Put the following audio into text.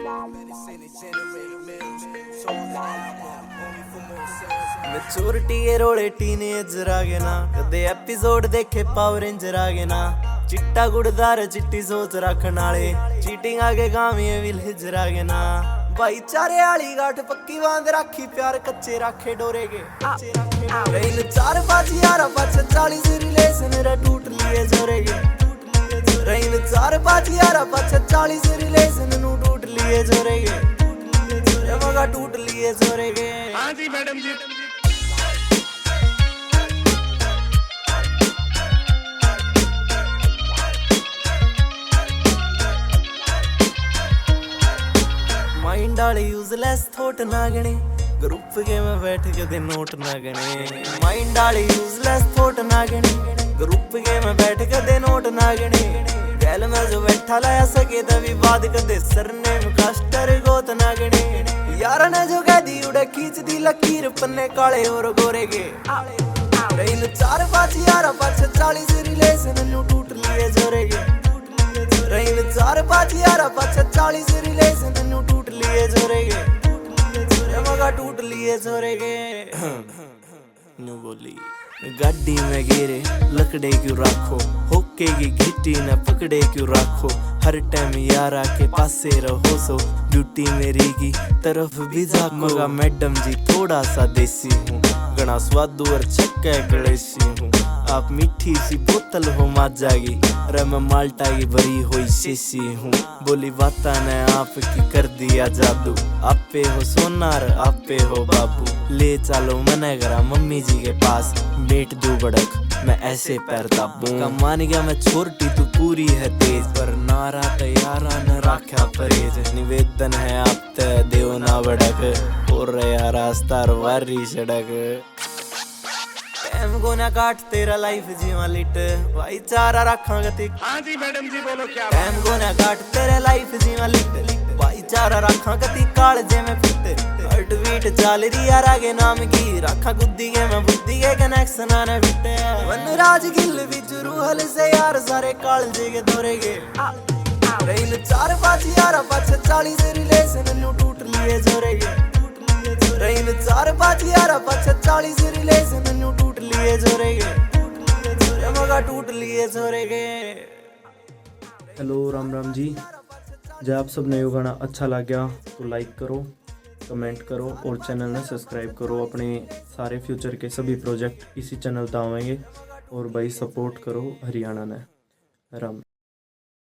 Maturity के रोले teenager आ गए ना, कदे एपिसोड देखे पावर रेंजर आ गए ना, चिट्टा गुड़दार चिट्टी सोच रखन वाले चीटिंग आगे गामी विलेजर आ गए ना, भाईचारे वाली गाठ पक्की बांध राखी प्यार कच्चे राखे डोरे के रेल चार पांच यारा पांच 40 रिलेशन रे टूट लिए जोरे के रेल चार पांच यारा पांच 40 रिलेशन नु टूट लिए जोरे के मगा टूट लिए जोरे के। हाँ जी मैडम जी। माइंड वाले यूजलेस थॉट ना गणे, ग्रुप के में बैठ के दे नोट ना गणे, माइंड वाले यूजलेस थॉट ना गणे, ग्रुप के में बैठ के दे नोट ना गणे, गैल में जो बैठा लाया सके तभी बात कदे सरनेम कास्टर गोत ना गणे, यार ने जो कह दी उड़े खींच दी लकीर पन्ने काले और गोरे के रेल चार पांच यारा पांच 40 रिलेशन नु टूट लिए जोरे के रेल चार पांच यारा पांच 40 रिलेशन नु टूट लिए जोरे के मगा टूट लिए जोरे के न्यू बोली गाड़ी में गिरे लकड़े क्यों राखो, होके की घिट्टी न पकड़े क्यों राखो, हर टाइम यारा के पासे रहो सो ब्यूटी मेरी की तरफ भी जाको, मगा मैडम जी थोड़ा सा देसी हूँ, गणा स्वादु और छक्का गलेसी हूँ, आप मीठी सी बोतल हो माजागी रे मैं माल्टा की भरी हुई शीशी हूँ, बोली बाता ने आपकी कर दिया जादू, आपे हो सोनार आपे हो बाबू, ले चलो मने करा मम्मी जी के पास बेट दो बड़क मैं ऐसे पैर दाबूं, मान गया मैं छोटी तू पूरी है तेज, पर नारा तैयारा न राख्या परहेज, निवेदन है आप ते देव ना बड़क और रहा रास्ता वारी सड़क, टाइम को ना काट तेरा लाइफ जीवा लिट भाईचारा रखा गति। हाँ जी मैडम जी बोलो क्या टाइम को ना काट तेरा लाइफ जीवा लिट भाईचारा रखा गति, कालजे में फिट हर्ट बीट चाल रही यार आगे नाम की, रखा गुद्दी के मैं बुद्धि के कनेक्शन आने फिटे, वनराज गिल भी रूहल से यार सारे कालजे के दौरे के रेल चार पांच यारा पांच 40 रिलेशन नु टूट लिए जोरे के रेल चार पांच यारा पांच 40 रिलेशन नु टूट लिए जोरे के मगा टूट लिए जोरे के। हेलो राम राम जी, जब आप सब नए गाना अच्छा लगा तो लाइक करो, कमेंट करो और चैनल ने सब्सक्राइब करो, अपने सारे फ्यूचर के सभी प्रोजेक्ट इसी चैनल पर आएंगे और भाई सपोर्ट करो हरियाणा ने। राम।